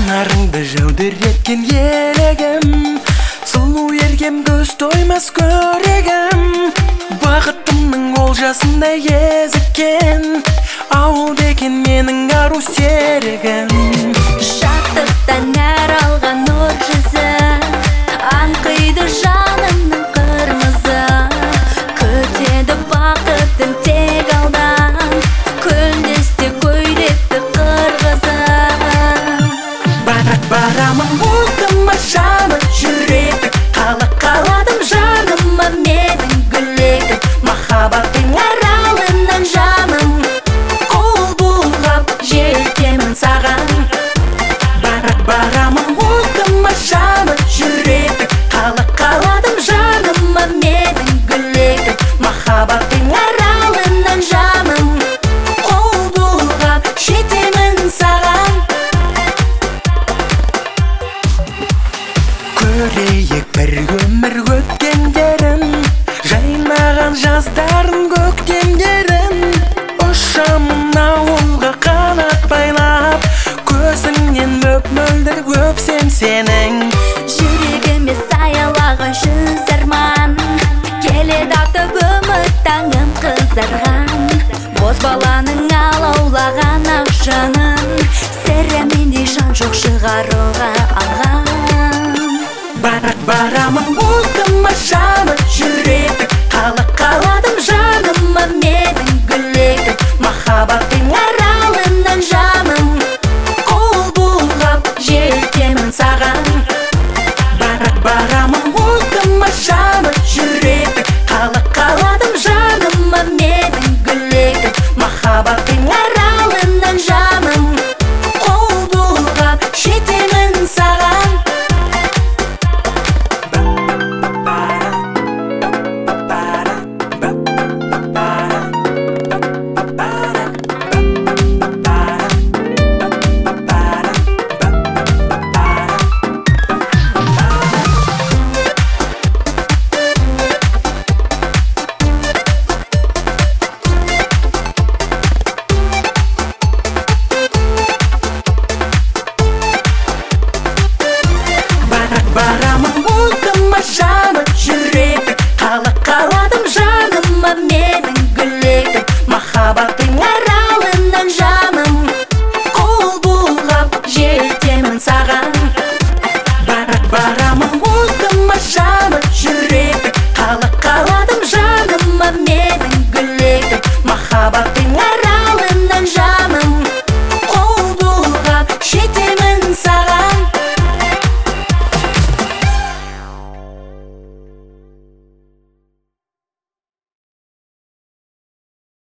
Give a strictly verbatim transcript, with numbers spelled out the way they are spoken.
жанарыңды жәудіреткен елегім, сұлу ергем көз тоймас көрегім. Бақытымның олжасындай езіккен, ауыл бекен менің ару серігім. Шаттықтан нәр алған нұр жүзі, аңқиды жанымның қырмызы. Күтеді бақытын тек алдан, күндесте көйлекті қырғызы. Барамын болдыма жаны жүрегі, қалап қаладым жаныма менің гүлегім. Махаббаттың аралынан жаным, қол бұлғап жетемін саған. Барамын болдыма жаны жүрегі, қалап қаладым жаныма менің гүлегім. Махаббаттың аралынан жаным, қол бұлғап жетемін саған. Көрейік бір өмір өткендерін, жайнаған жаздарын көктемдерін. Ұшамын ауылға қанат байлап, көзіңнен мөп-мөлдір өпсем сенің. Жүрегіме саялаған жүз арман, келеді атып үміт таңым қызарған. Боз баланың алаулаған ақ жанын, сірә мендей жан жоқ шығаруға алған. Барамын болдыма жаны жүрегі,